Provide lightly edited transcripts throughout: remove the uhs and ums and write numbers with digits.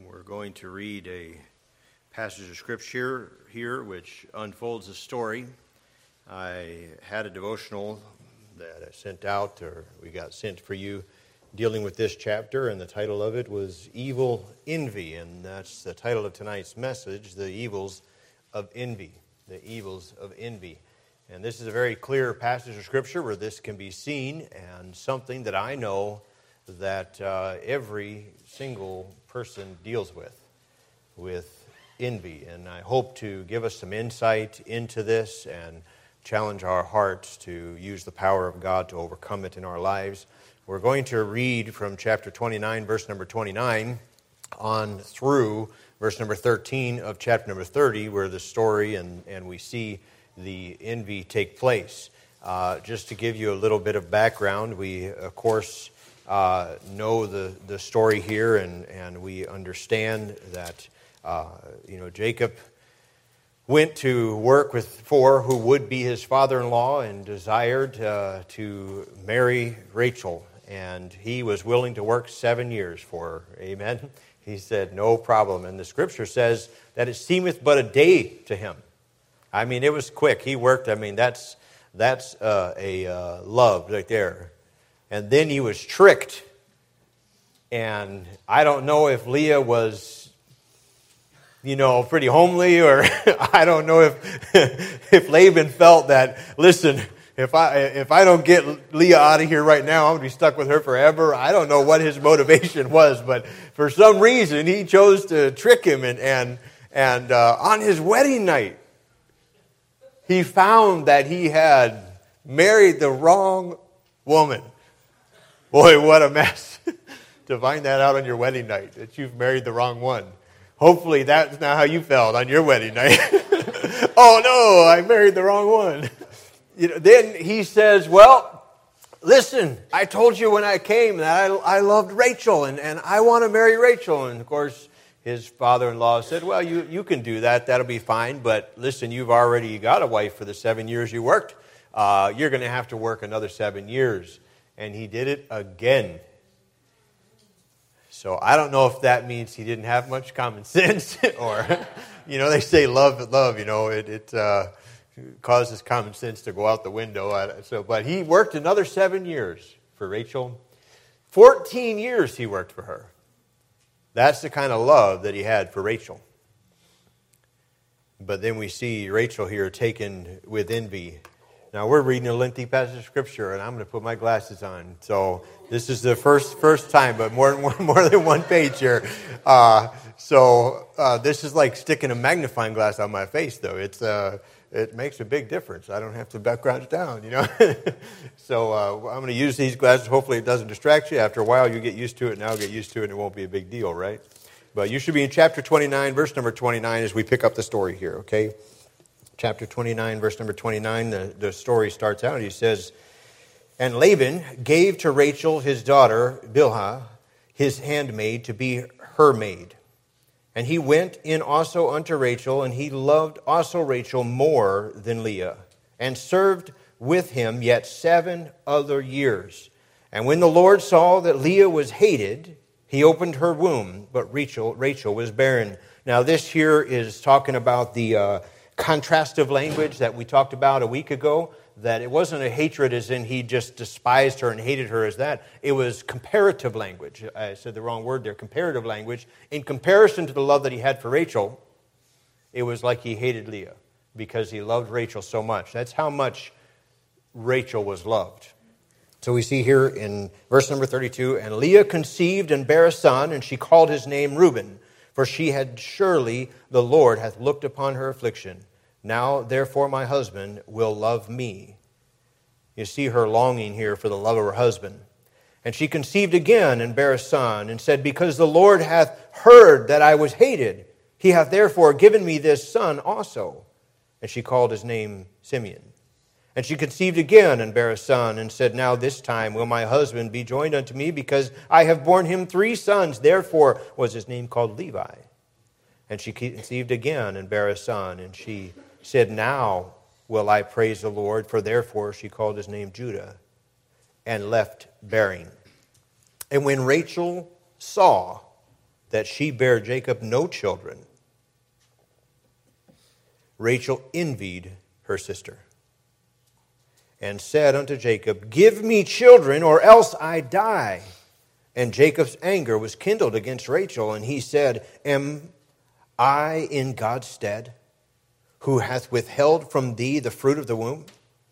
We're going to read a passage of scripture here which unfolds a story. I had a devotional that I sent out, or we got sent for you, dealing with this chapter, and the title of it was Evil Envy, and that's the title of tonight's message, The Evils of Envy. The Evils of Envy. And this is a very clear passage of scripture where this can be seen, and something that I know that every single person deals with envy. And I hope to give us some insight into this and challenge our hearts to use the power of God to overcome it in our lives. We're going to read from chapter 29, verse number 29, on through verse number 13 of chapter number 30, where the story and we see the envy take place. Just to give you a little bit of background, we, of course, know the story here, and we understand that Jacob went to work for who would be his father-in-law and desired to marry Rachel, and he was willing to work 7 years for her. Amen. He said, no problem. And the scripture says that it seemeth but a day to him. I mean, it was quick. He worked. I mean, that's a love right there. And then he was tricked. And I don't know if Leah was, pretty homely, or I don't know if Laban felt that, listen, if I don't get Leah out of here right now, I'm going to be stuck with her forever. I don't know what his motivation was, but for some reason he chose to trick him. And on his wedding night, he found that he had married the wrong woman. Boy, what a mess to find that out on your wedding night, that you've married the wrong one. Hopefully that's not how you felt on your wedding night. Oh no, I married the wrong one. Then he says, well, listen, I told you when I came that I loved Rachel and I want to marry Rachel. And of course, his father-in-law said, well, you can do that. That'll be fine. But listen, you've already got a wife for the 7 years you worked. You're going to have to work another 7 years. And he did it again. So I don't know if that means he didn't have much common sense, or, they say love, it causes common sense to go out the window. But he worked another 7 years for Rachel. 14 years he worked for her. That's the kind of love that he had for Rachel. But then we see Rachel here taken with envy. Now, we're reading a lengthy passage of scripture, and I'm going to put my glasses on. So this is the first time, but more than one page here. This is like sticking a magnifying glass on my face, though. It makes a big difference. I don't have to background it down, So I'm going to use these glasses. Hopefully it doesn't distract you. After a while, you get used to it, and I'll get used to it, and it won't be a big deal, right? But you should be in chapter 29, verse number 29, as we pick up the story here, okay? Chapter 29, verse number 29, the story starts out. He says, and Laban gave to Rachel his daughter Bilhah, his handmaid, to be her maid. And he went in also unto Rachel, and he loved also Rachel more than Leah, and served with him yet 7 other years. And when the Lord saw that Leah was hated, he opened her womb, but Rachel was barren. Now this here is talking about the contrastive language that we talked about a week ago, that it wasn't a hatred as in he just despised her and hated her as that. It was comparative language. I said the wrong word there, comparative language. In comparison to the love that he had for Rachel, it was like he hated Leah because he loved Rachel so much. That's how much Rachel was loved. So we see here in verse number 32, and Leah conceived and bare a son, and she called his name Reuben, for she had surely the Lord hath looked upon her affliction. Now, therefore, my husband will love me. You see her longing here for the love of her husband. And she conceived again and bare a son, and said, because the Lord hath heard that I was hated, he hath therefore given me this son also. And she called his name Simeon. And she conceived again and bare a son, and said, now this time will my husband be joined unto me, because I have borne him 3 sons. Therefore was his name called Levi. And she conceived again and bare a son, and she said, now will I praise the Lord, for therefore she called his name Judah, and left bearing. And when Rachel saw that she bare Jacob no children, Rachel envied her sister, and said unto Jacob, Give me children, or else I die. And Jacob's anger was kindled against Rachel, and he said, Am I in God's stead, who hath withheld from thee the fruit of the womb?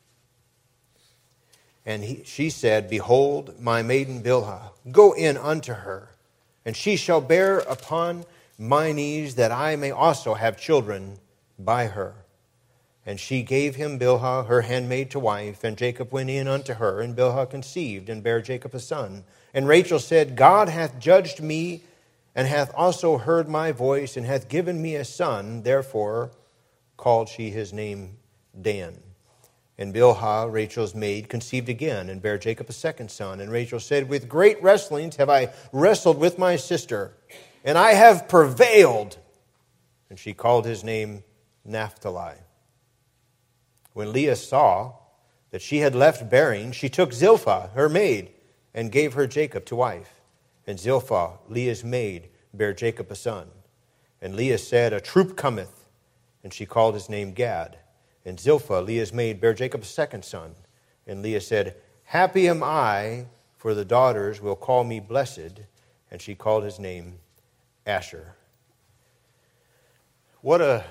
And she said, Behold, my maiden Bilhah, go in unto her, and she shall bear upon my knees, that I may also have children by her. And she gave him Bilhah, her handmaid, to wife, and Jacob went in unto her, and Bilhah conceived, and bare Jacob a son. And Rachel said, God hath judged me, and hath also heard my voice, and hath given me a son. Therefore called she his name Dan. And Bilhah, Rachel's maid, conceived again, and bare Jacob a second son. And Rachel said, With great wrestlings have I wrestled with my sister, and I have prevailed. And she called his name Naphtali. When Leah saw that she had left bearing, she took Zilpah, her maid, and gave her Jacob to wife. And Zilpah, Leah's maid, bare Jacob a son. And Leah said, A troop cometh. And she called his name Gad. And Zilpah, Leah's maid, bare Jacob a second son. And Leah said, Happy am I, for the daughters will call me blessed. And she called his name Asher. What a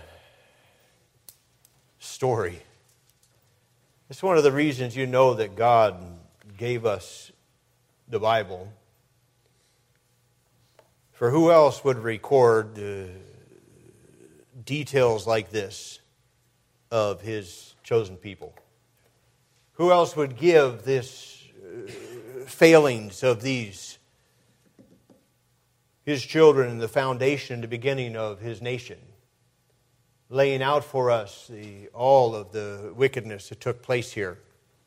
story. It's one of the reasons you know that God gave us the Bible. For who else would record details like this of his chosen people? Who else would give this failings of these, his children, and the foundation, the beginning of his nation, laying out for us all of the wickedness that took place here,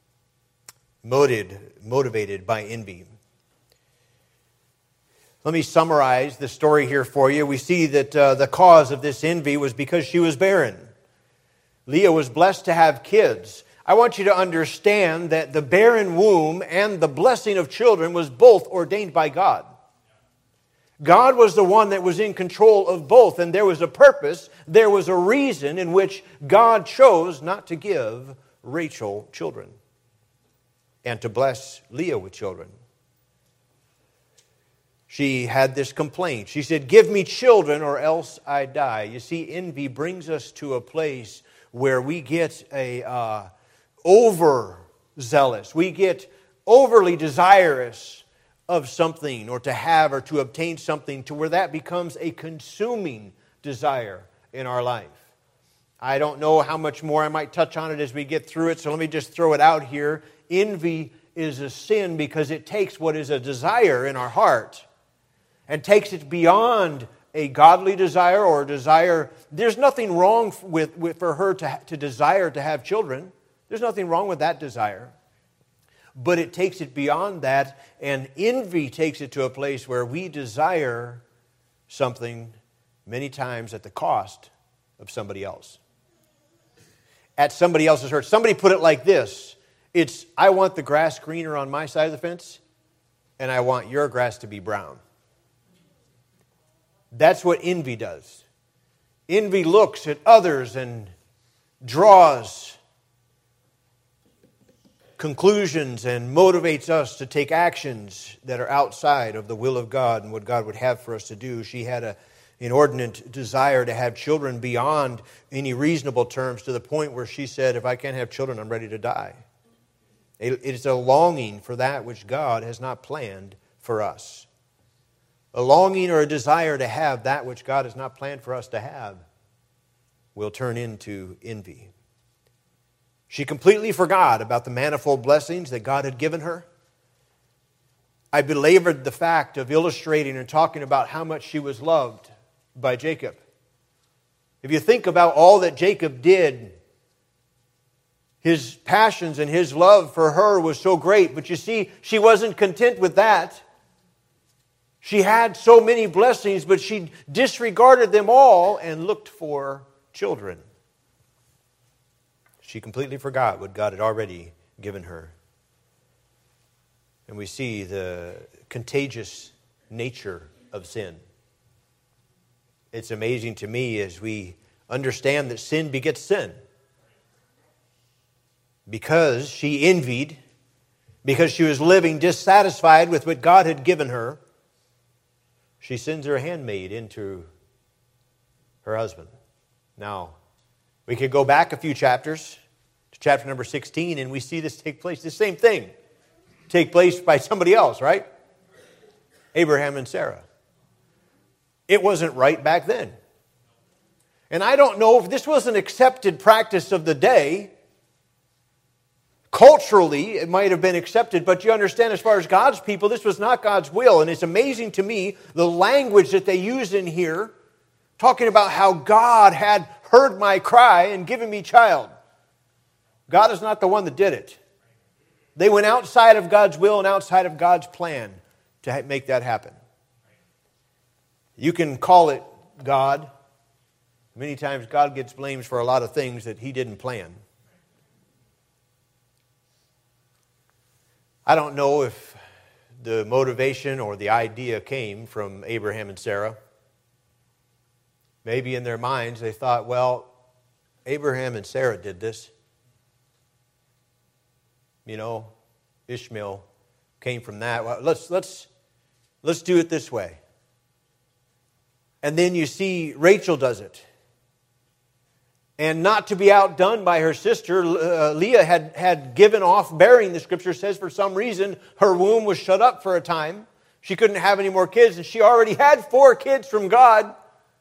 motivated by envy? Let me summarize the story here for you. We see that the cause of this envy was because she was barren. Leah was blessed to have kids. I want you to understand that the barren womb and the blessing of children was both ordained by God. God was the one that was in control of both, and there was a purpose, there was a reason in which God chose not to give Rachel children and to bless Leah with children. She had this complaint. She said, Give me children or else I die. You see, envy brings us to a place where we get overzealous. We get overly desirous of something, or to have or to obtain something, to where that becomes a consuming desire in our life. I don't know how much more I might touch on it as we get through it, so let me just throw it out here. Envy is a sin because it takes what is a desire in our heart and takes it beyond a godly desire or a desire. There's nothing wrong for her to desire to have children. There's nothing wrong with that desire. But it takes it beyond that, and envy takes it to a place where we desire something many times at the cost of somebody else. At somebody else's hurt. Somebody put it like this. It's, I want the grass greener on my side of the fence, and I want your grass to be brown. That's what envy does. Envy looks at others and draws conclusions and motivates us to take actions that are outside of the will of God and what God would have for us to do. She had an inordinate desire to have children beyond any reasonable terms, to the point where she said, if I can't have children, I'm ready to die. It is a longing for that which God has not planned for us. A longing or a desire to have that which God has not planned for us to have will turn into envy. She completely forgot about the manifold blessings that God had given her. I belabored the fact of illustrating and talking about how much she was loved by Jacob. If you think about all that Jacob did, his passions and his love for her was so great. But you see, she wasn't content with that. She had so many blessings, but she disregarded them all and looked for children. She completely forgot what God had already given her. And we see the contagious nature of sin. it's amazing to me as we understand that sin begets sin. Because she envied, because she was living dissatisfied with what God had given her, she sends her handmaid into her husband. Now, we could go back a few chapters to chapter number 16, and we see this take place. The same thing take place by somebody else, right? Abraham and Sarah. It wasn't right back then. And I don't know if this was an accepted practice of the day. Culturally, it might have been accepted, but you understand, as far as God's people, this was not God's will. And it's amazing to me, the language that they use in here, talking about how God had heard my cry and given me child. God is not the one that did it. They went outside of God's will and outside of God's plan to make that happen. You can call it God. Many times God gets blamed for a lot of things that He didn't plan. I don't know if the motivation or the idea came from Abraham and Sarah. Maybe in their minds they thought, well, Abraham and Sarah did this. You know, Ishmael came from that. Well, let's do it this way. And then you see Rachel does it. And not to be outdone by her sister, Leah had given off bearing, the Scripture says, for some reason. Her womb was shut up for a time. She couldn't have any more kids, and she already had 4 kids from God.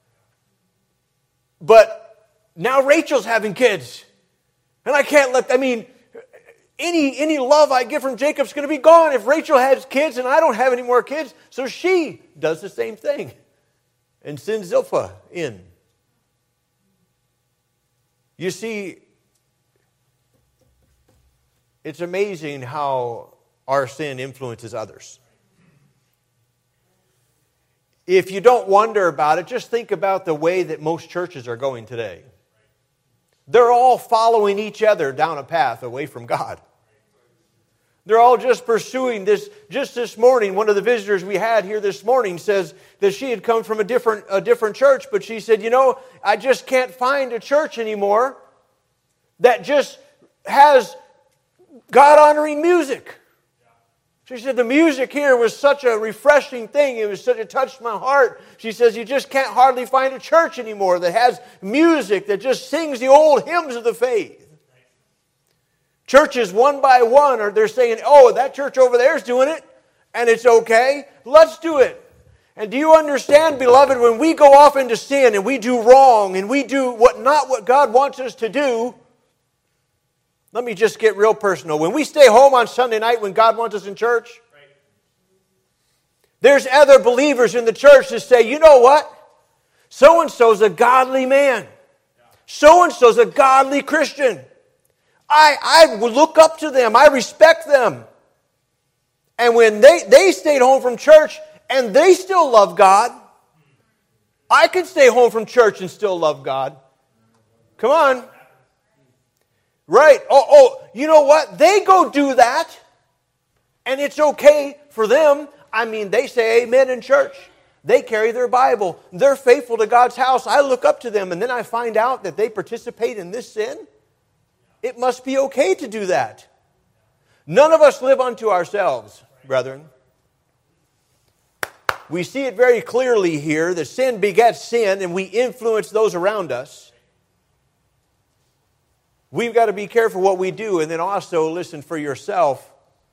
But now Rachel's having kids. And I can't any love I get from Jacob's going to be gone if Rachel has kids and I don't have any more kids. So she does the same thing and sends Zilpah in. You see, it's amazing how our sin influences others. If you don't wonder about it, just think about the way that most churches are going today. They're all following each other down a path away from God. They're all just pursuing this. Just this morning, one of the visitors we had here this morning says that she had come from a different church, but she said, I just can't find a church anymore that just has God-honoring music. She said the music here was such a refreshing thing. It touched my heart. She says you just can't hardly find a church anymore that has music that just sings the old hymns of the faith. Churches one by one, they're saying, oh, that church over there is doing it, and it's okay. Let's do it. And do you understand, beloved, when we go off into sin and we do wrong and we do not what God wants us to do, let me just get real personal. When we stay home on Sunday night when God wants us in church, there's other believers in the church that say, you know what? So-and-so's a godly man. So-and-so's a godly Christian. I would look up to them. I respect them. And when they stayed home from church and they still love God, I can stay home from church and still love God. Come on. Right. You know what? They go do that. And it's okay for them. They say amen in church. They carry their Bible. They're faithful to God's house. I look up to them and then I find out that they participate in this sin. It must be okay to do that. None of us live unto ourselves, brethren. We see it very clearly here that sin begets sin and we influence those around us. We've got to be careful what we do, and then also listen for yourself.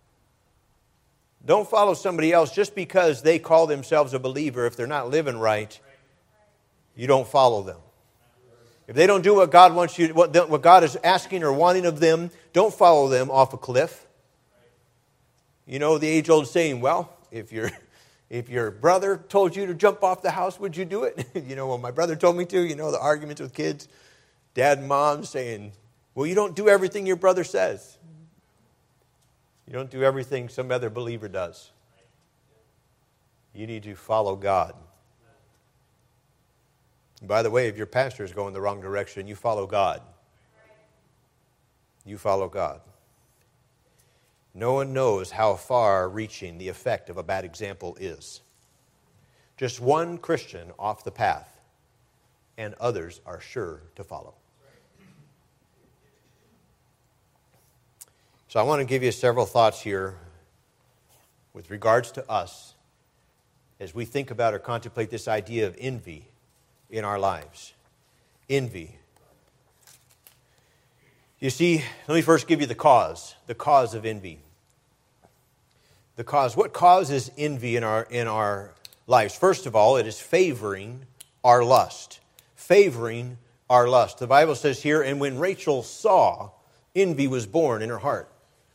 Don't follow somebody else just because they call themselves a believer. If they're not living right, you don't follow them. If they don't do what God wants you, what God is asking or wanting of them, don't follow them off a cliff. You know the age-old saying, well, if your brother told you to jump off the house, would you do it? Well, my brother told me to. The arguments with kids, dad and mom saying, well, you don't do everything your brother says. You don't do everything some other believer does. You need to follow God. By the way, if your pastor is going the wrong direction, you follow God. You follow God. No one knows how far-reaching the effect of a bad example is. Just one Christian off the path and others are sure to follow. So I want to give you several thoughts here with regards to us as we think about or contemplate this idea of envy in our lives. Envy. You see, let me first give you the cause of envy. The cause. What causes envy in our lives? First of all, it is favoring our lust. Favoring our lust. The Bible says here, and when Rachel saw, envy was born in her heart.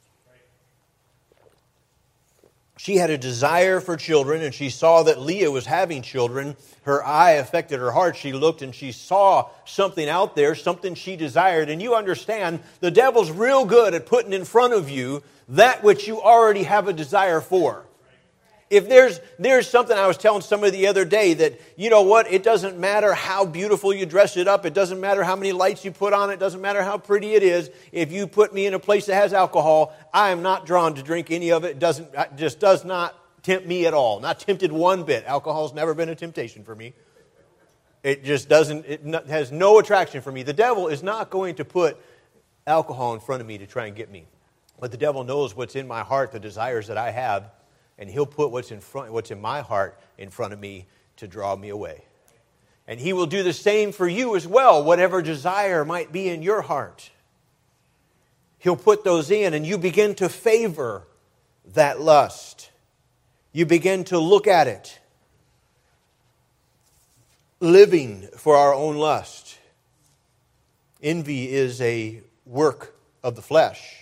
She had a desire for children, and she saw that Leah was having children. Her eye affected her heart. She looked and she saw something out there, something she desired. And you understand, the devil's real good at putting in front of you that which you already have a desire for. If there's something I was telling somebody the other day that, you know what, it doesn't matter how beautiful you dress it up. It doesn't matter how many lights you put on it. It doesn't matter how pretty it is. If you put me in a place that has alcohol, I am not drawn to drink any of it. It just does not tempt me at all. Not tempted one bit. Alcohol's never been a temptation for me. It just doesn't, has no attraction for me. The devil is not going to put alcohol in front of me to try and get me. But the devil knows what's in my heart, the desires that I have. And he'll put what's in my heart in front of me to draw me away. And he will do the same for you as well, whatever desire might be in your heart. He'll put those in, and you begin to favor that lust. You begin to look at it. Living for our own lust. Envy is a work of the flesh.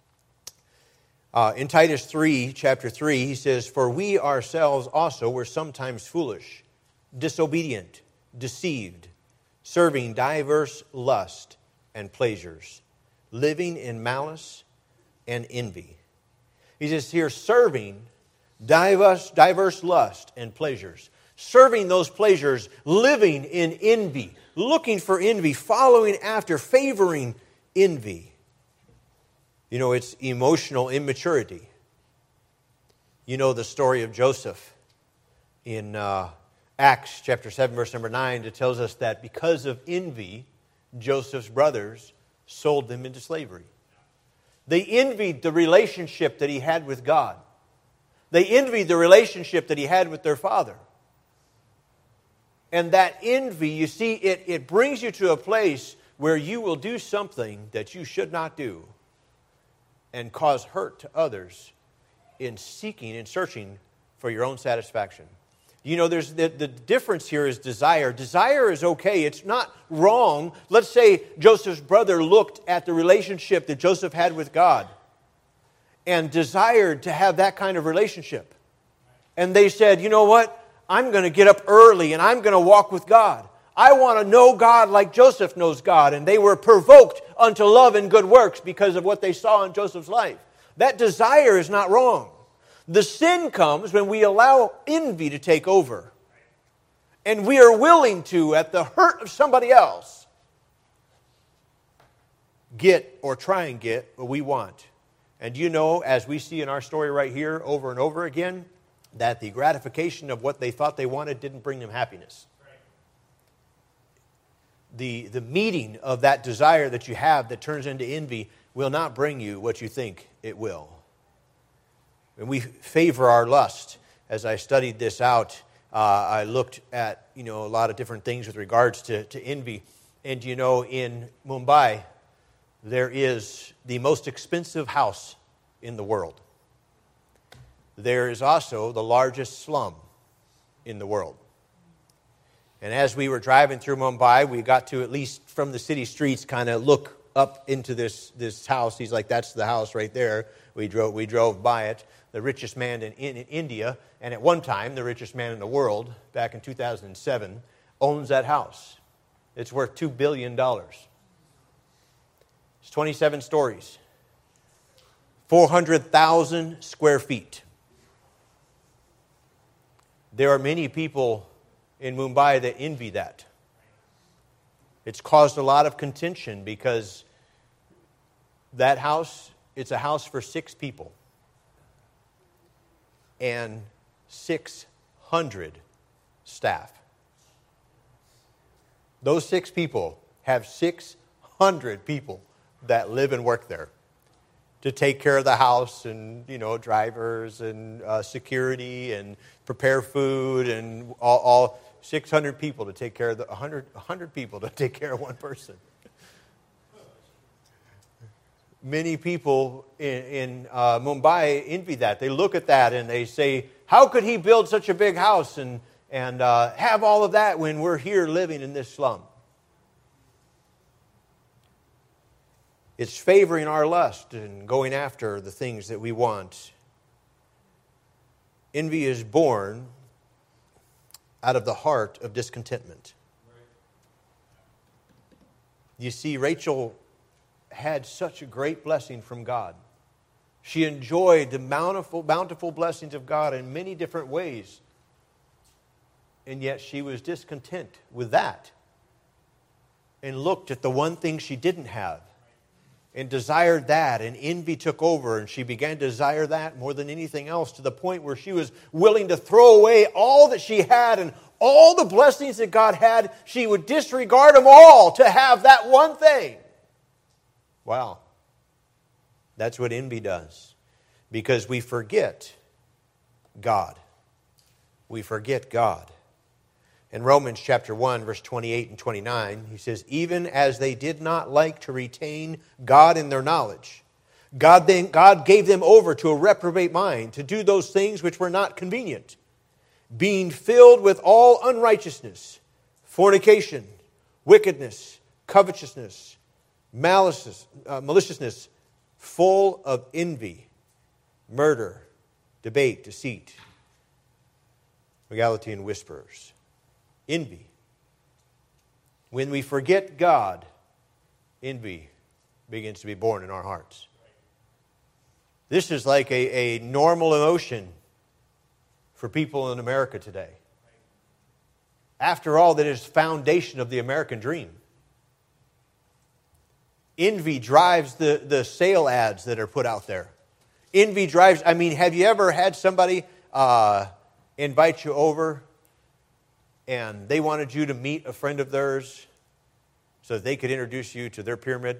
In Titus 3, chapter 3, he says, "For we ourselves also were sometimes foolish, disobedient, deceived, serving diverse lusts and pleasures, living in malice and envy." He says here, serving diverse lusts and pleasures. Serving those pleasures, living in envy, looking for envy, following after, favoring envy. You know, it's emotional immaturity. You know the story of Joseph in Acts chapter 7, verse number 9. It tells us that because of envy, Joseph's brothers sold them into slavery. They envied the relationship that he had with God. They envied the relationship that he had with their father. And that envy, you see, it brings you to a place where you will do something that you should not do and cause hurt to others in seeking and searching for your own satisfaction. You know, there's the difference here is desire. Desire is okay. It's not wrong. Let's say Joseph's brother looked at the relationship that Joseph had with God and desired to have that kind of relationship. And they said, you know what? I'm going to get up early and I'm going to walk with God. I want to know God like Joseph knows God. And they were provoked unto love and good works because of what they saw in Joseph's life. That desire is not wrong. The sin comes when we allow envy to take over. And we are willing to, at the hurt of somebody else, get or try and get what we want. And you know, as we see in our story right here over and over again, that the gratification of what they thought they wanted didn't bring them happiness. The meeting of that desire that you have that turns into envy will not bring you what you think it will. When we favor our lust, as I studied this out, I looked at a lot of different things with regards to envy. And in Mumbai, there is the most expensive house in the world. There is also the largest slum in the world. And as we were driving through Mumbai, we got to, at least from the city streets, kind of look up into this house. He's like, that's the house right there. We drove by it. The richest man in India, and at one time, the richest man in the world, back in 2007, owns that house. It's worth $2 billion. It's 27 stories. 400,000 square feet. There are many people in Mumbai that envy that. It's caused a lot of contention because that house, it's a house for 6 people. And 600 staff. Those 6 people have 600 people that live and work there to take care of the house and, drivers and security and prepare food and all 600 people to take care of 100 people to take care of one person. Many people in Mumbai envy that. They look at that and they say, how could he build such a big house and have all of that when we're here living in this slum? It's favoring our lust and going after the things that we want. Envy is born out of the heart of discontentment. You see, Rachel had such a great blessing from God. She enjoyed the bountiful blessings of God in many different ways. And yet she was discontent with that and looked at the one thing she didn't have and desired that, and envy took over, and she began to desire that more than anything else, to the point where she was willing to throw away all that she had and all the blessings that God had. She would disregard them all to have that one thing. Wow. That's what envy does. Because we forget God. We forget God. In Romans chapter 1, verse 28 and 29, he says, even as they did not like to retain God in their knowledge, God gave them over to a reprobate mind to do those things which were not convenient, being filled with all unrighteousness, fornication, wickedness, covetousness, maliciousness, full of envy, murder, debate, deceit, regality, and whispers. Envy. When we forget God, envy begins to be born in our hearts. This is like a normal emotion for people in America today. After all, that is the foundation of the American dream. Envy drives the sale ads that are put out there. Envy drives, have you ever had somebody invite you over and they wanted you to meet a friend of theirs so that they could introduce you to their pyramid?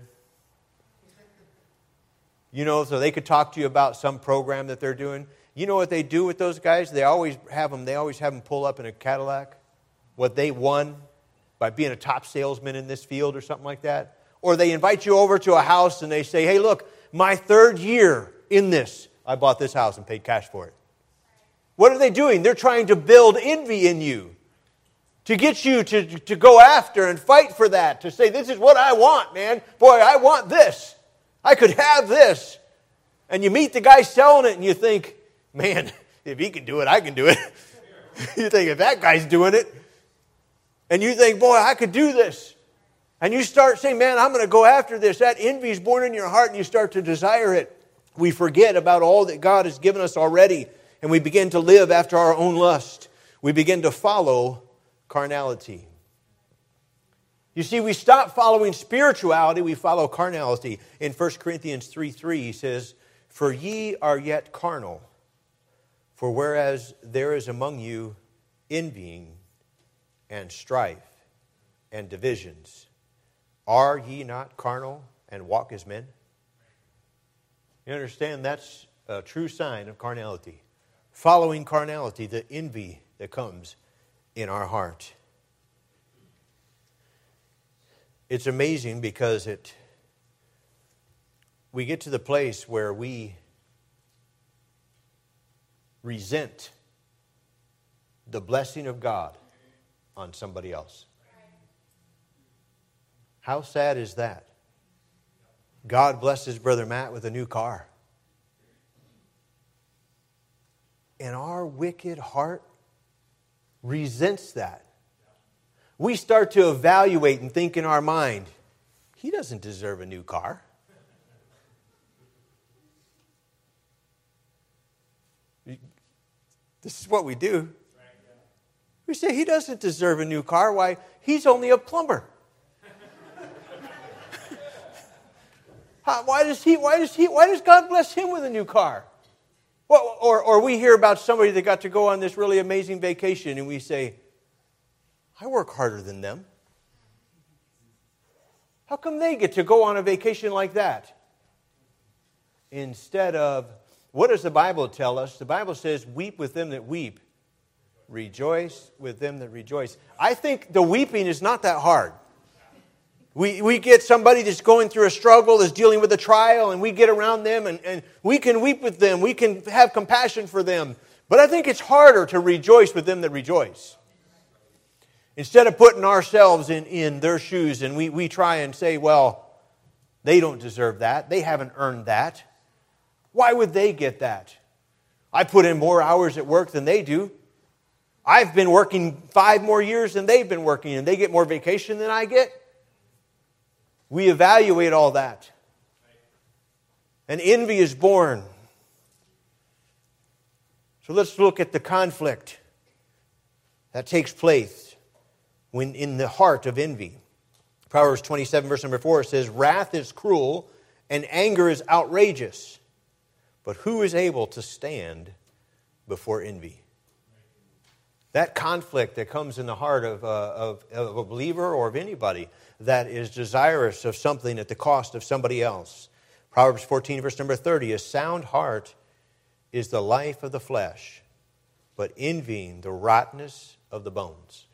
So they could talk to you about some program that they're doing. You know what they do with those guys? They always have them pull up in a Cadillac, what they won by being a top salesman in this field or something like that. Or they invite you over to a house and they say, hey, look, my 3rd year in this, I bought this house and paid cash for it. What are they doing? They're trying to build envy in you, to get you to go after and fight for that, to say, this is what I want, man. Boy, I want this. I could have this. And you meet the guy selling it and you think, man, if he can do it, I can do it. You think, if that guy's doing it, and you think, boy, I could do this. And you start saying, man, I'm going to go after this. That envy is born in your heart and you start to desire it. We forget about all that God has given us already, and we begin to live after our own lust. We begin to follow carnality. You see, we stop following spirituality, we follow carnality. In 1 Corinthians 3:3, he says, for ye are yet carnal, for whereas there is among you envying and strife and divisions, are ye not carnal and walk as men? You understand, that's a true sign of carnality. Following carnality, the envy that comes in our heart. It's amazing because we get to the place where we resent the blessing of God on somebody else. How sad is that? God blesses Brother Matt with a new car. And our wicked heart resents that. We start to evaluate and think in our mind, he doesn't deserve a new car. This is what we do. We say, he doesn't deserve a new car. Why? He's only a plumber. Why does God bless him with a new car? Well, or we hear about somebody that got to go on this really amazing vacation and we say, I work harder than them. How come they get to go on a vacation like that? Instead of, what does the Bible tell us? The Bible says, weep with them that weep. Rejoice with them that rejoice. I think the weeping is not that hard. We get somebody that's going through a struggle, that's dealing with a trial, and we get around them and we can weep with them. We can have compassion for them. But I think it's harder to rejoice with them that rejoice. Instead of putting ourselves in their shoes and we try and say, well, they don't deserve that. They haven't earned that. Why would they get that? I put in more hours at work than they do. I've been working 5 more years than they've been working, and they get more vacation than I get. We evaluate all that. And envy is born. So let's look at the conflict that takes place when in the heart of envy. Proverbs 27, verse number 4 says, wrath is cruel and anger is outrageous. But who is able to stand before envy? That conflict that comes in the heart of a believer or of anybody that is desirous of something at the cost of somebody else. Proverbs 14, verse number 30, a sound heart is the life of the flesh, but envying the rottenness of the bones.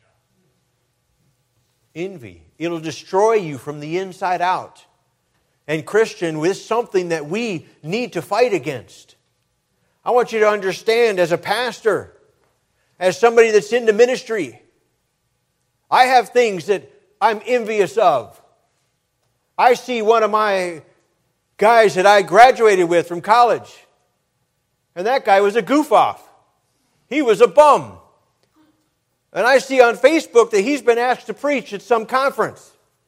Envy. It'll destroy you from the inside out. And Christian, is something that we need to fight against. I want you to understand as a pastor, as somebody that's into ministry, I have things that I'm envious of. I see one of my guys that I graduated with from college, and that guy was a goof-off. He was a bum. And I see on Facebook that he's been asked to preach at some conference.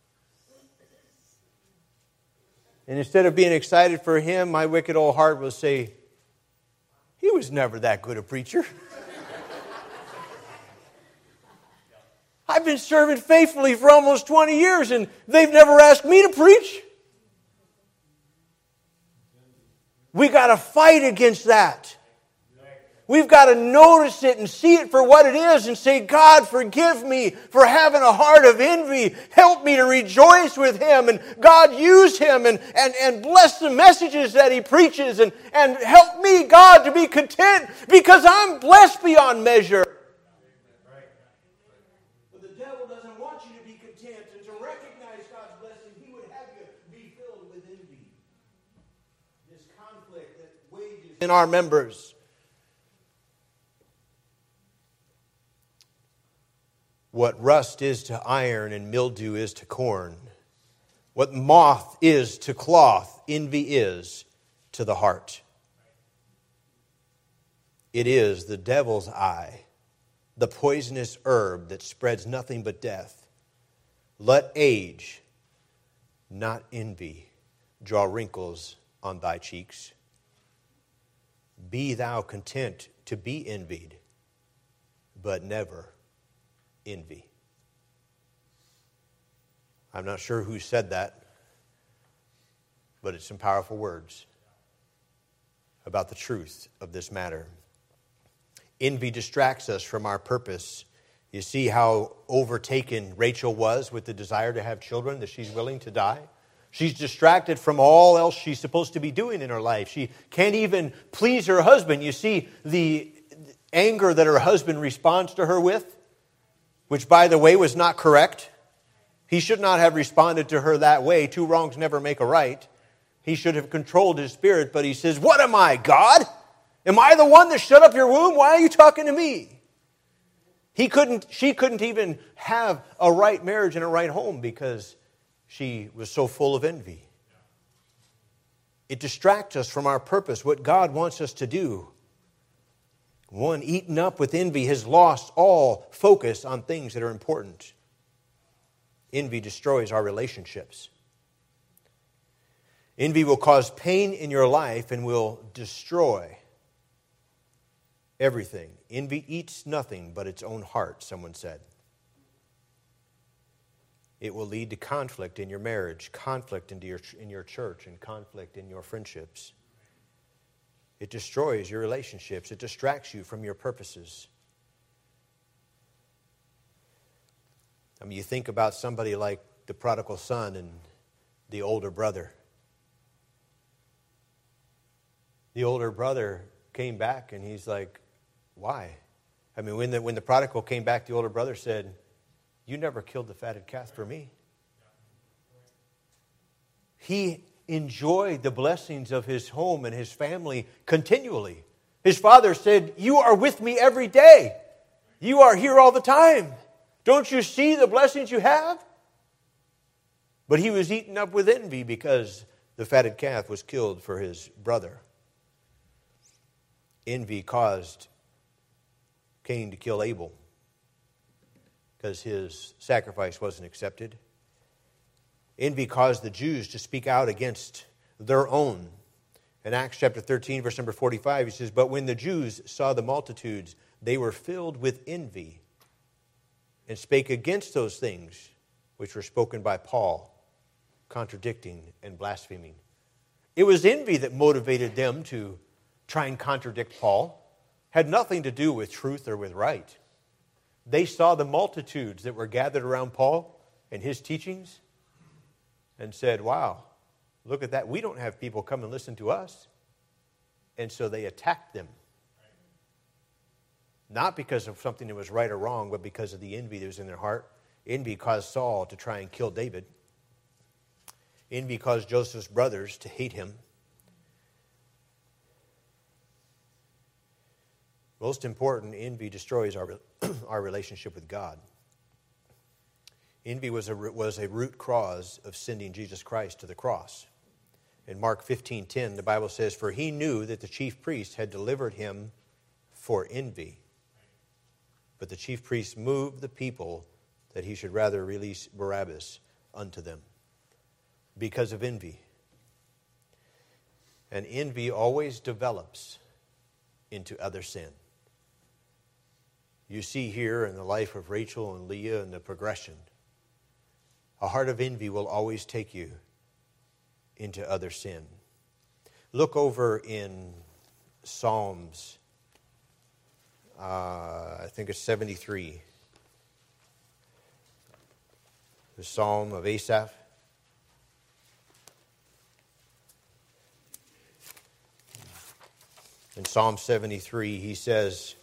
And instead of being excited for him, my wicked old heart will say, he was never that good a preacher. I've been serving faithfully for almost 20 years and they've never asked me to preach. We got to fight against that. We've got to notice it and see it for what it is and say, God, forgive me for having a heart of envy. Help me to rejoice with him. And God, use him and bless the messages that he preaches. And help me, God, to be content because I'm blessed beyond measure. But the devil doesn't want you to be content and to recognize God's blessing. He would have you be filled with envy. This conflict that wages in our members. What rust is to iron and mildew is to corn. What moth is to cloth, envy is to the heart. It is the devil's eye, the poisonous herb that spreads nothing but death. Let age, not envy, draw wrinkles on thy cheeks. Be thou content to be envied, but never envy. I'm not sure who said that, but it's some powerful words about the truth of this matter. Envy distracts us from our purpose. You see how overtaken Rachel was with the desire to have children that she's willing to die? She's distracted from all else she's supposed to be doing in her life. She can't even please her husband. You see the anger that her husband responds to her with, which, by the way, was not correct. He should not have responded to her that way. 2 wrongs never make a right. He should have controlled his spirit, but he says, what am I, God? Am I the one that shut up your womb? Why are you talking to me? She couldn't even have a right marriage and a right home because she was so full of envy. It distracts us from our purpose, what God wants us to do. One eaten up with envy has lost all focus on things that are important. Envy destroys our relationships. Envy will cause pain in your life and will destroy everything. Envy eats nothing but its own heart, someone said. It will lead to conflict in your marriage, conflict in your church, and conflict in your friendships. It destroys your relationships. It distracts you from your purposes. I mean, you think about somebody like the prodigal son, and the older brother. The older brother came back and he's like, why? I mean, when the prodigal came back, the older brother said, you never killed the fatted calf for me. He enjoyed the blessings of his home and his family continually. His father said, you are with me every day. You are here all the time. Don't you see the blessings you have? But he was eaten up with envy because the fatted calf was killed for his brother. Envy caused Cain to kill Abel because his sacrifice wasn't accepted. Envy caused the Jews to speak out against their own. In Acts chapter 13, verse number 45, he says, but when the Jews saw the multitudes, they were filled with envy and spake against those things which were spoken by Paul, contradicting and blaspheming. It was envy that motivated them to try and contradict Paul. Had nothing to do with truth or with right. They saw the multitudes that were gathered around Paul and his teachings and said, wow, look at that. We don't have people come and listen to us. And so they attacked them. Not because of something that was right or wrong, but because of the envy that was in their heart. Envy caused Saul to try and kill David. Envy caused Joseph's brothers to hate him. Most important, envy destroys our relationship with God. Envy was a root cause of sending Jesus Christ to the cross. In Mark 15:10, the Bible says, for he knew that the chief priests had delivered him for envy. But the chief priests moved the people that he should rather release Barabbas unto them because of envy. And envy always develops into other sin. You see here in the life of Rachel and Leah and the progression. A heart of envy will always take you into other sin. Look over in Psalms, I think it's 73. The Psalm of Asaph. In Psalm 73, he says,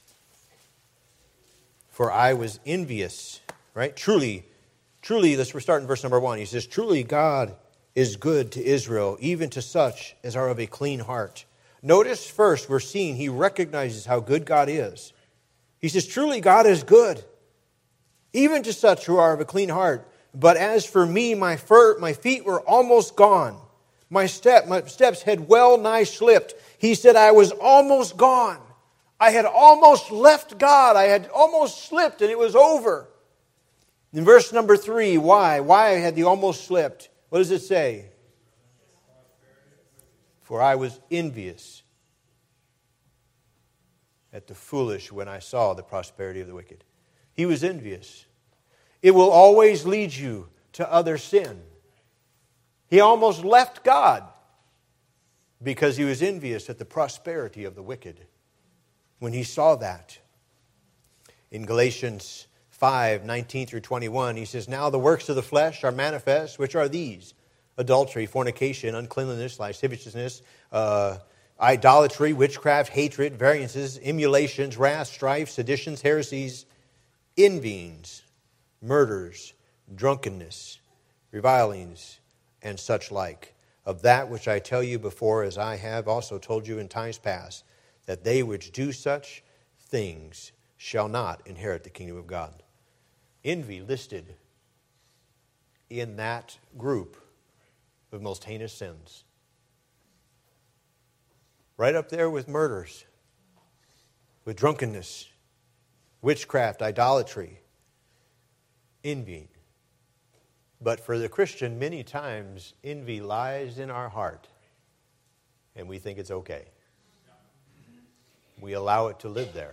for I was envious, right? Truly, we're starting in verse number 1. He says, truly God is good to Israel, even to such as are of a clean heart. Notice first, we're seeing he recognizes how good God is. He says, truly God is good, even to such who are of a clean heart. But as for me, my feet were almost gone. My steps had well nigh slipped. He said, I was almost gone. I had almost left God. I had almost slipped and it was over. In verse number 3, why? Why had he almost slipped? What does it say? For I was envious at the foolish when I saw the prosperity of the wicked. He was envious. It will always lead you to other sin. He almost left God because he was envious at the prosperity of the wicked. When he saw that, in Galatians 5:19-21, he says, now the works of the flesh are manifest, which are these: adultery, fornication, uncleanness, lasciviousness, idolatry, witchcraft, hatred, variances, emulations, wrath, strife, seditions, heresies, envyings, murders, drunkenness, revilings, and such like. Of that which I tell you before, as I have also told you in times past, that they which do such things shall not inherit the kingdom of God. Envy listed in that group of most heinous sins. Right up there with murders, with drunkenness, witchcraft, idolatry, envying. But for the Christian, many times envy lies in our heart and we think it's okay. We allow it to live there.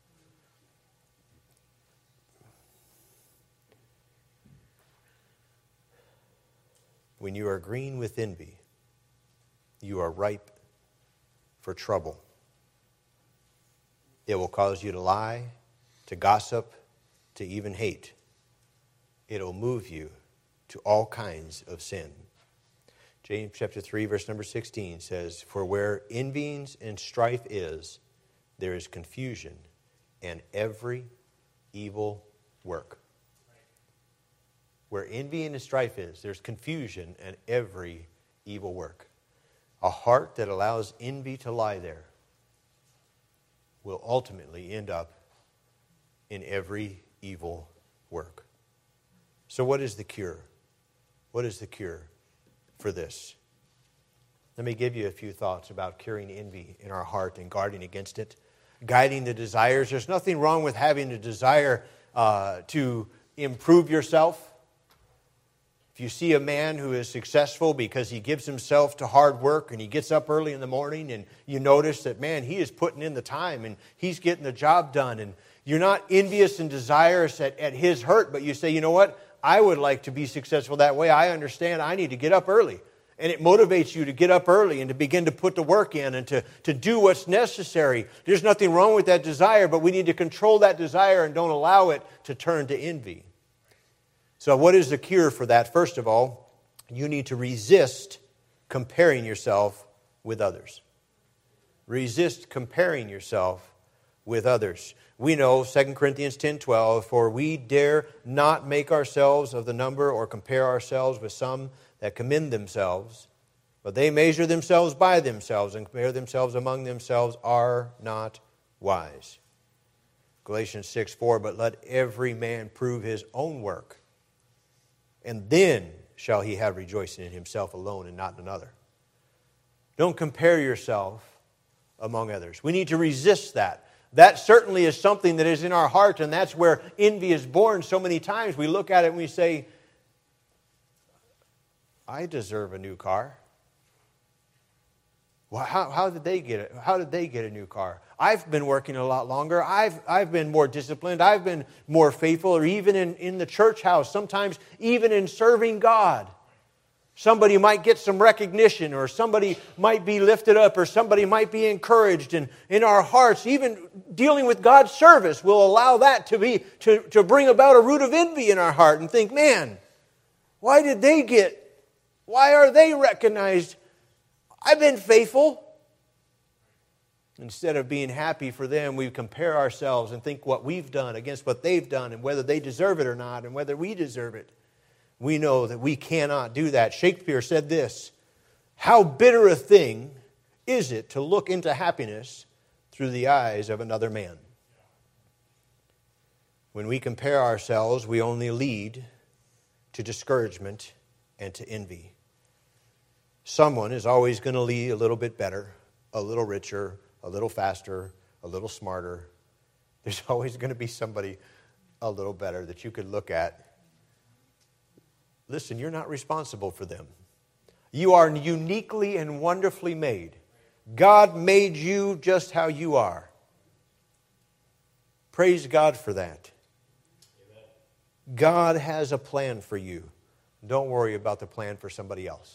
When you are green with envy, you are ripe for trouble. It will cause you to lie, to gossip, to even hate. It will move you to all kinds of sin. James chapter 3, verse number 16 says, "For where envyings and strife is, there is confusion and every evil work." Where envy and strife is, there's confusion and every evil work. A heart that allows envy to lie there will ultimately end up in every evil work. So what is the cure? What is the cure for this? Let me give you a few thoughts about curing envy in our heart and guarding against it. Guiding the desires. There's nothing wrong with having a desire to improve yourself. If you see a man who is successful because he gives himself to hard work and he gets up early in the morning and you notice that, man, he is putting in the time and he's getting the job done, and you're not envious and desirous at his hurt, but you say, you know what, I would like to be successful that way. I understand I need to get up early. And it motivates you to get up early and to begin to put the work in and to do what's necessary. There's nothing wrong with that desire, but we need to control that desire and don't allow it to turn to envy. So what is the cure for that? First of all, you need to resist comparing yourself with others. Resist comparing yourself with others. We know 2 Corinthians 10:12, "For we dare not make ourselves of the number or compare ourselves with some that commend themselves, but they measure themselves by themselves and compare themselves among themselves, are not wise." Galatians 6:4, "But let every man prove his own work, and then shall he have rejoicing in himself alone and not in another." Don't compare yourself among others. We need to resist that. That certainly is something that is in our heart, and that's where envy is born so many times. We look at it and we say, I deserve a new car. Well, how did they get it? How did they get a new car? I've been working a lot longer. I've been more disciplined. I've been more faithful. Or even in the church house, sometimes even in serving God, somebody might get some recognition, or somebody might be lifted up, or somebody might be encouraged. And in our hearts, even dealing with God's service will allow that to bring about a root of envy in our heart and think, man, why are they recognized? I've been faithful. Instead of being happy for them, we compare ourselves and think what we've done against what they've done and whether they deserve it or not and whether we deserve it. We know that we cannot do that. Shakespeare said this, "How bitter a thing is it to look into happiness through the eyes of another man." When we compare ourselves, we only lead to discouragement and to envy. Someone is always going to lead a little bit better, a little richer, a little faster, a little smarter. There's always going to be somebody a little better that you could look at. Listen, you're not responsible for them. You are uniquely and wonderfully made. God made you just how you are. Praise God for that. God has a plan for you. Don't worry about the plan for somebody else.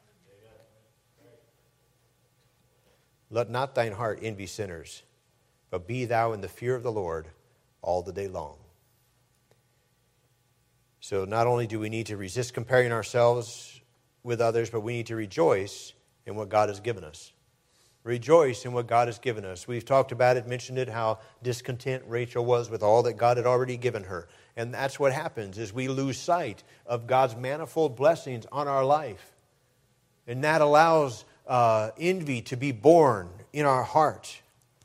Let not thine heart envy sinners, but be thou in the fear of the Lord all the day long. So not only do we need to resist comparing ourselves with others, but we need to rejoice in what God has given us. Rejoice in what God has given us. We've talked about it, mentioned it, how discontent Rachel was with all that God had already given her. And that's what happens, is we lose sight of God's manifold blessings on our life. And that allows envy to be born in our heart.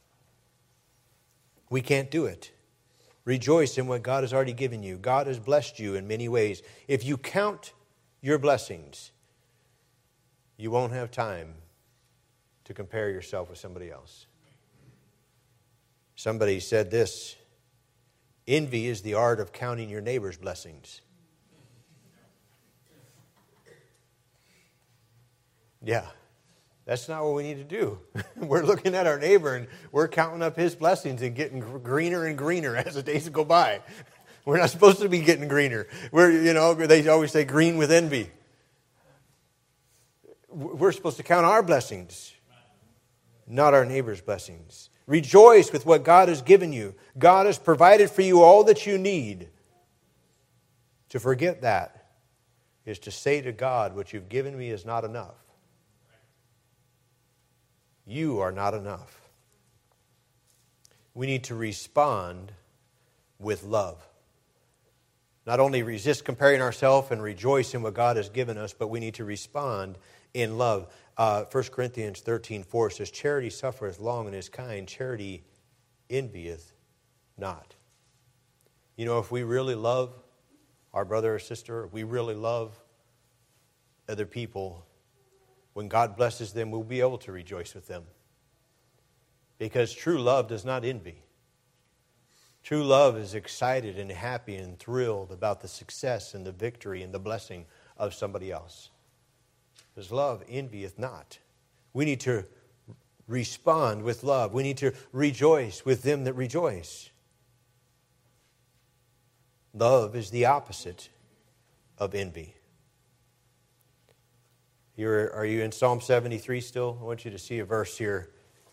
We can't do it. Rejoice in what God has already given you. God has blessed you in many ways. If you count your blessings, you won't have time to compare yourself with somebody else. Somebody said this, envy is the art of counting your neighbor's blessings. Yeah, that's not what we need to do. We're looking at our neighbor and we're counting up his blessings and getting greener and greener as the days go by. We're not supposed to be getting greener. They always say green with envy. We're supposed to count our blessings, not our neighbor's blessings. Rejoice with what God has given you. God has provided for you all that you need. To forget that is to say to God, what you've given me is not enough. You are not enough. We need to respond with love. Not only resist comparing ourselves and rejoice in what God has given us, but we need to respond in love. 1 Corinthians 13:4 says, charity suffereth long and is kind. Charity envieth not. You know, if we really love our brother or sister, if we really love other people, when God blesses them, we'll be able to rejoice with them. Because true love does not envy. True love is excited and happy and thrilled about the success and the victory and the blessing of somebody else. Because love envieth not. We need to respond with love. We need to rejoice with them that rejoice. Love is the opposite of envy. Are you in Psalm 73 still? I want you to see a verse here.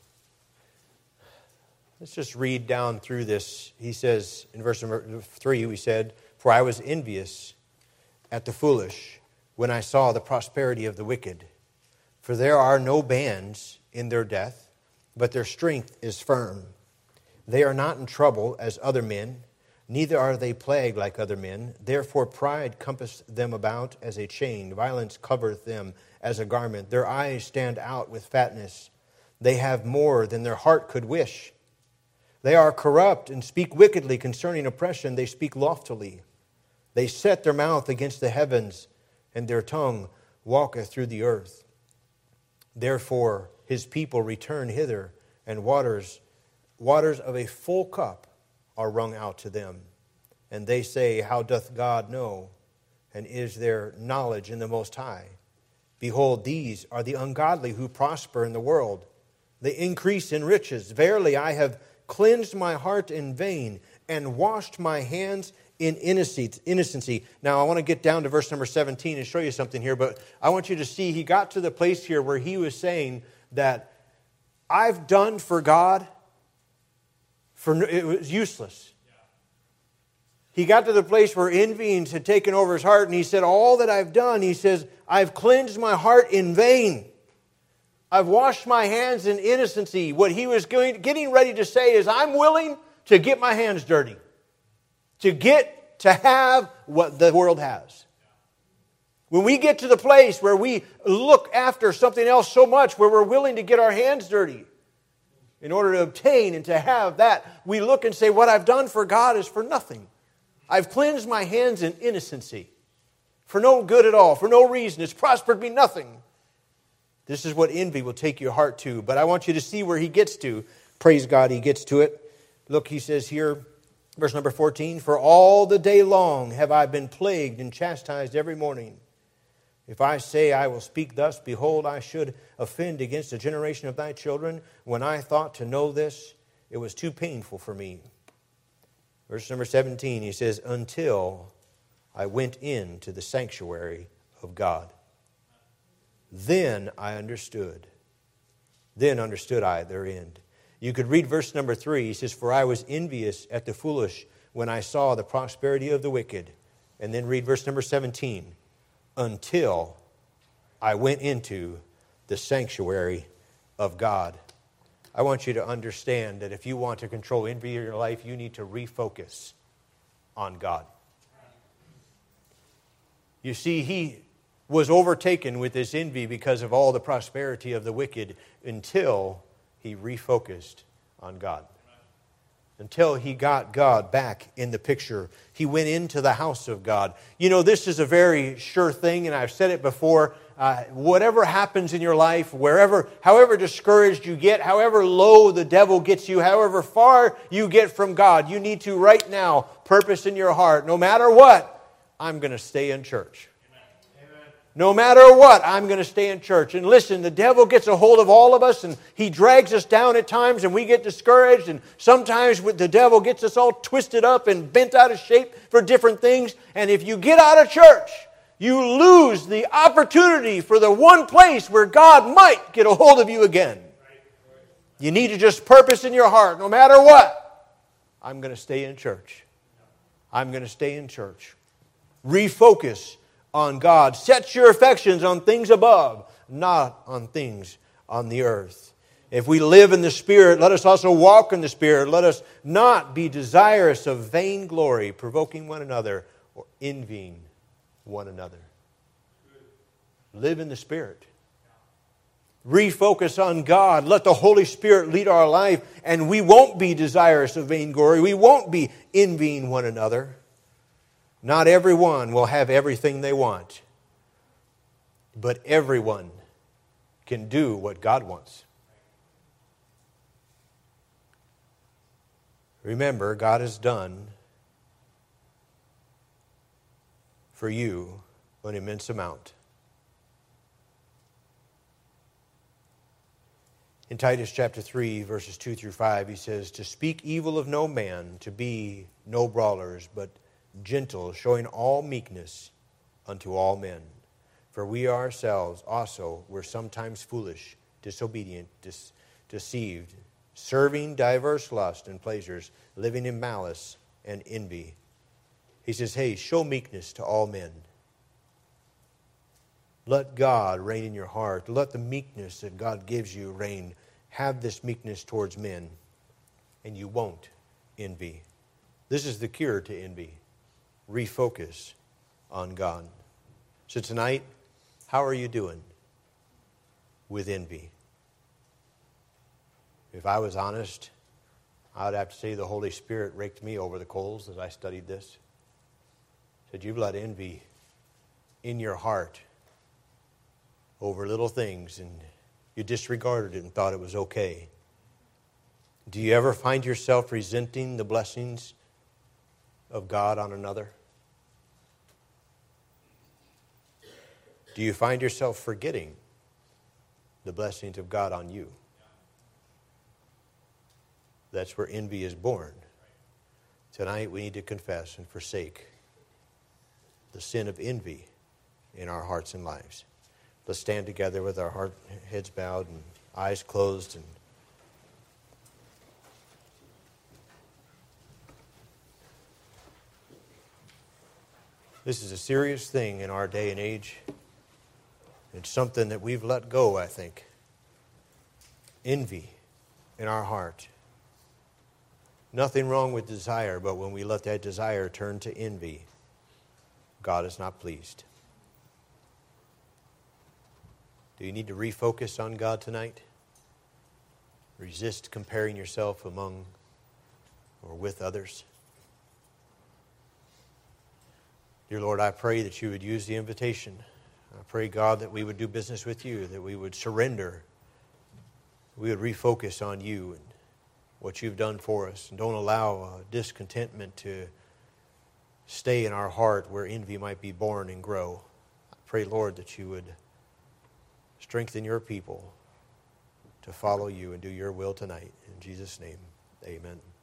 Let's just read down through this. He says, in verse number 3, we said, for I was envious at the foolish when I saw the prosperity of the wicked. For there are no bands in their death, but their strength is firm. They are not in trouble as other men, neither are they plagued like other men. Therefore pride compasseth them about as a chain. Violence covereth them as a garment. Their eyes stand out with fatness. They have more than their heart could wish. They are corrupt and speak wickedly concerning oppression. They speak loftily. They set their mouth against the heavens, and their tongue walketh through the earth. Therefore his people return hither, and waters of a full cup are wrung out to them. And they say, how doth God know? And is there knowledge in the Most High? Behold, these are the ungodly who prosper in the world. They increase in riches. Verily, I have cleansed my heart in vain and washed my hands in innocency. Now, I want to get down to verse number 17 and show you something here, but I want you to see he got to the place here where he was saying that I've done for God, it was useless. He got to the place where envyings had taken over his heart, and he said, all that I've done, he says, I've cleansed my heart in vain. I've washed my hands in innocency. What he was getting ready to say is, I'm willing to get my hands dirty, to get to have what the world has. When we get to the place where we look after something else so much, where we're willing to get our hands dirty in order to obtain and to have that, we look and say, what I've done for God is for nothing. I've cleansed my hands in innocency, for no good at all, for no reason. It's prospered me nothing. This is what envy will take your heart to. But I want you to see where he gets to. Praise God, he gets to it. Look, he says here, verse number 14, for all the day long have I been plagued and chastised every morning. If I say I will speak thus, behold, I should offend against the generation of thy children. When I thought to know this, it was too painful for me. Verse number 17, he says, until I went into the sanctuary of God. Then I understood. Then understood I their end. You could read verse number 3. He says, for I was envious at the foolish when I saw the prosperity of the wicked. And then read verse number 17. Until I went into the sanctuary of God. I want you to understand that if you want to control envy in your life, you need to refocus on God. You see, he was overtaken with this envy because of all the prosperity of the wicked until he refocused on God. Until he got God back in the picture. He went into the house of God. You know, this is a very sure thing, and I've said it before. Whatever happens in your life, however discouraged you get, however low the devil gets you, however far you get from God, you need to right now purpose in your heart, no matter what, I'm going to stay in church. No matter what, I'm going to stay in church. And listen, the devil gets a hold of all of us, and he drags us down at times, and we get discouraged. And sometimes the devil gets us all twisted up and bent out of shape for different things. And if you get out of church, you lose the opportunity for the one place where God might get a hold of you again. You need to just purpose in your heart, no matter what, I'm going to stay in church. I'm going to stay in church. Refocus on God. Set your affections on things above, not on things on the earth. If we live in the Spirit, let us also walk in the Spirit. Let us not be desirous of vainglory, provoking one another, or envying one another. Live in the Spirit. Refocus on God. Let the Holy Spirit lead our life, and we won't be desirous of vainglory. We won't be envying one another. Not everyone will have everything they want, but everyone can do what God wants. Remember, God has done for you an immense amount. In Titus chapter 3, verses 2 through 5, he says, "To speak evil of no man, to be no brawlers, but gentle, showing all meekness unto all men. For we ourselves also were sometimes foolish, disobedient, deceived, serving diverse lusts and pleasures, living in malice and envy." He says, hey, show meekness to all men. Let God reign in your heart. Let the meekness that God gives you reign. Have this meekness towards men, and you won't envy. This is the cure to envy. Refocus on God. So tonight, how are you doing with envy? If I was honest, I would have to say the Holy Spirit raked me over the coals as I studied this. Said, you've let envy in your heart over little things, and you disregarded it and thought it was okay. Do you ever find yourself resenting the blessings of God on another? Do you find yourself forgetting the blessings of God on you? That's where envy is born. Tonight we need to confess and forsake the sin of envy in our hearts and lives. Let's stand together with our heads bowed and eyes closed. And this is a serious thing in our day and age. It's something that we've let go, I think. Envy in our heart. Nothing wrong with desire, but when we let that desire turn to envy, God is not pleased. Do you need to refocus on God tonight? Resist comparing yourself among or with others. Dear Lord, I pray that you would use the invitation. I pray, God, that we would do business with you, that we would surrender, we would refocus on you and what you've done for us, and don't allow discontentment to stay in our heart where envy might be born and grow. I pray, Lord, that you would strengthen your people to follow you and do your will tonight. In Jesus' name, amen.